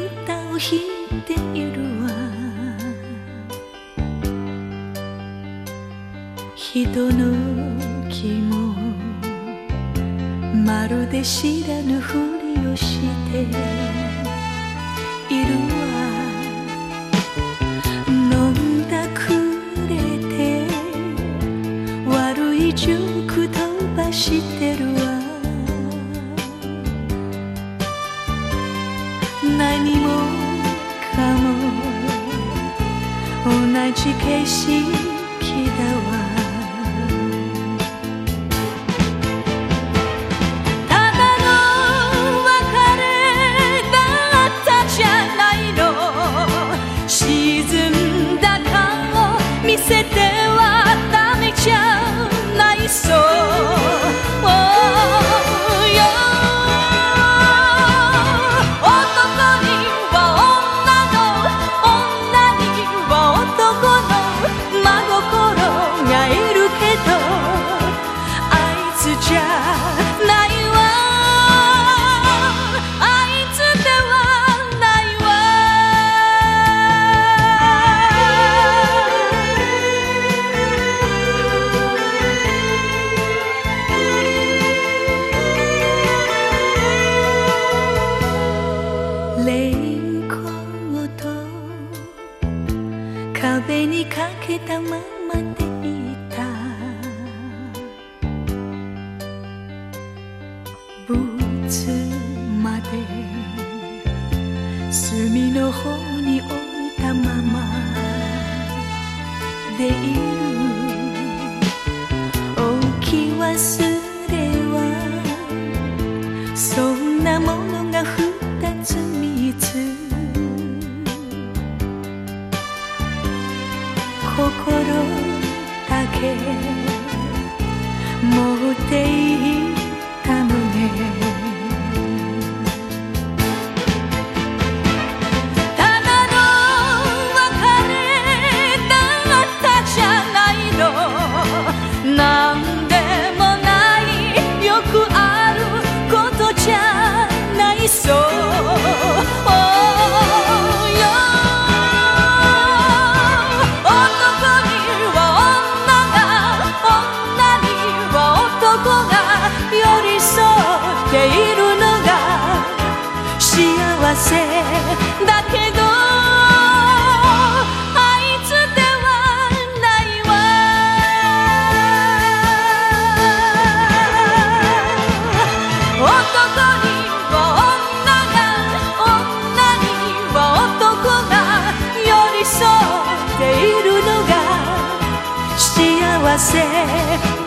歌を弾いているわ。人の気もまるで知らぬふりをしているわ。飲んだくれて悪いジョーク飛ばしてるわ。何もかも同じ景色だわ。ただの別れだったじゃないの。沈んだ顔見せてはダメじゃないそう。レインコート壁にかけたままでいた。ブーツまで隅の方に置いたままでいる。置き忘れはそんなものが二つ三つ。心だけ持っていったのね。ただの別れだったじゃないの。なんでもないよくあることじゃないそう。幸せだけどあいつではないわ。男には女が、女には男が寄り添っているのが幸せ